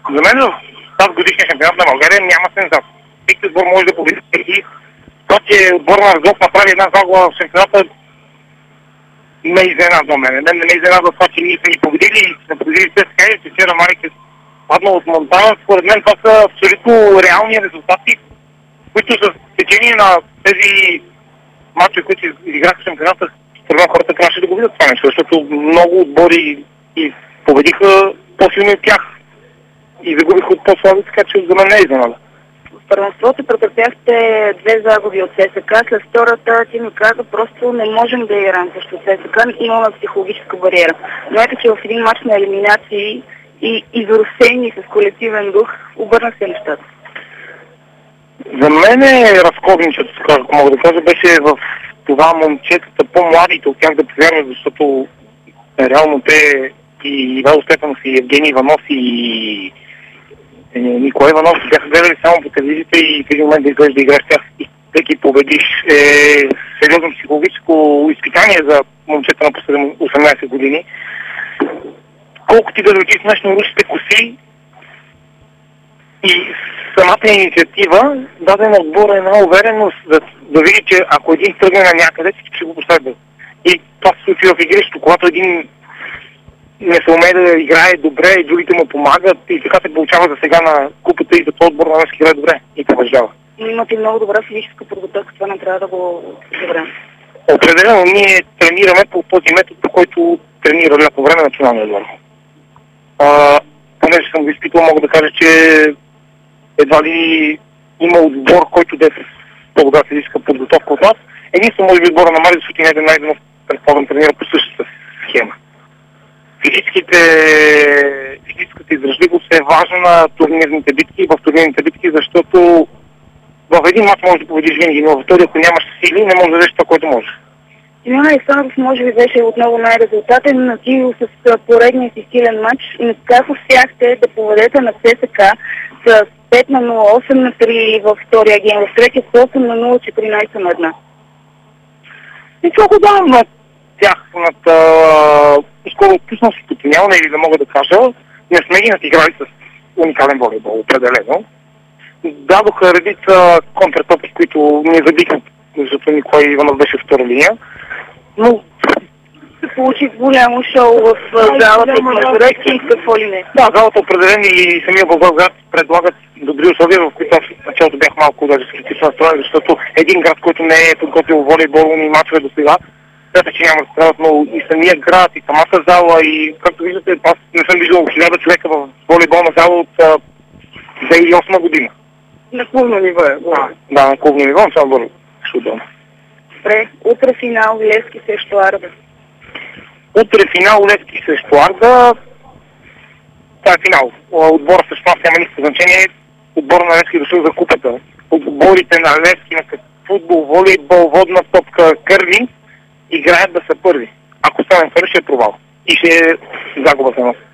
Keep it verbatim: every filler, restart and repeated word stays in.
За мен в тази годишния шампионат на България няма сензация. Всеки отбор може да победи и това, че отбор на Разлог направи една загуба в шампионата, ме изненадва мене. Мен не ме изненадва това, че ние сме ги победили и сме победили ЦСКА и че вчера Марик е паднал от Монтана. Според мен това са абсолютно реални резултати, които с течение на тези матчове, които изиграха в шампионата, според мен хората трябваше да го видят това нещо, защото много отбори и победиха по-силно от тях и загубиха от по-слаби, така че за мен не е изненада. В първенството претърпяхте две загуби от ЦСКА. След втората ти ми каза, просто не можем да играем срещу ЦСКА, имаме психологическа бариера. Но ето, че в един мач на елиминации и изрусени с колективен дух, обърна се нещата. За мен е разковничето, ако мога да кажа, беше в това момчетата по-младите от тях да повярват, защото реално те и Ивайло Стефанов и Евгений Иванов и Николай Иванов бяха гледали само по телевизията и в един момент да изглежда да играеш тях и всеки победиш е сериозно психологическо изпитание за момчета на последни осемнайсет години. Колко ти да дойти с нещо русите коси и самата инициатива даде на отбора една увереност да, да види, че ако един тръгне на някъде, всички ще го последват. И това се случи в игрището, когато един не се умее да играе добре и другите му помагат и така се получава за сега на купата и за този отбор на Левски играе добре и побеждава. Имате много добра физическа подготовка, това не трябва да го забравим. Определено ние тренираме по този метод, по който тренираме по време на националния отбор. А, понеже съм го изпитвал, мога да кажа, че едва ли има отбор, който да е с по-добра физическа подготовка от нас. Единствено може би отбора на Мари, защото не е да найдено, предполагам, тренира по същата схема. Физическите, физическата издръжливост е важна на турнирните битки, в турнирните битки, защото в един мач можеш да победиш винаги, но във втори, ако нямаш сили, не можеш да дадеш това, което можеш. Иван Александров може би беше отново най-резултатен, но ти с поредния си силен матч, но как успяхте да поведете на ЦСКА с пет на нула, осем на три във втория гейм, в третия с осем на нула, четиринайсет на едно? И това го давам на тяхната скоро отпусна си потенялна или да мога да кажа, не сме ги надиграли с уникален волейбол, определено. Дадоха редица контратопки, които не забиха, защото Николай Иванов беше втора линия, но се получи голямо шоу в залата и конкуренция и какво ли не. Да, залата определени и самия Благоевград предлагат добри условия, в които аз в началото бях малко даже скептично настроен, защото един град, който не е подготвил волейболни мачове до сега, смята, че няма да страдат, но и самия град, и самата зала, и както виждате, аз не съм виждал хиляда човека в волейболна зала от две хиляди и осма година. На клубно ниво е. Да, на клубно ниво, само бъде шудом. Добре, утре финал Левски срещу Арда. Утре финал Левски срещу Арда. Това е финал. Отбора срещу нас няма никакво значение. Отбора на Левски дошъл за купата. Отборите на Левски на футбол, волейбол, водна топка, кърлинг играят да са първи. Ако станем първи, ще е провал. И ще е загуба за нас.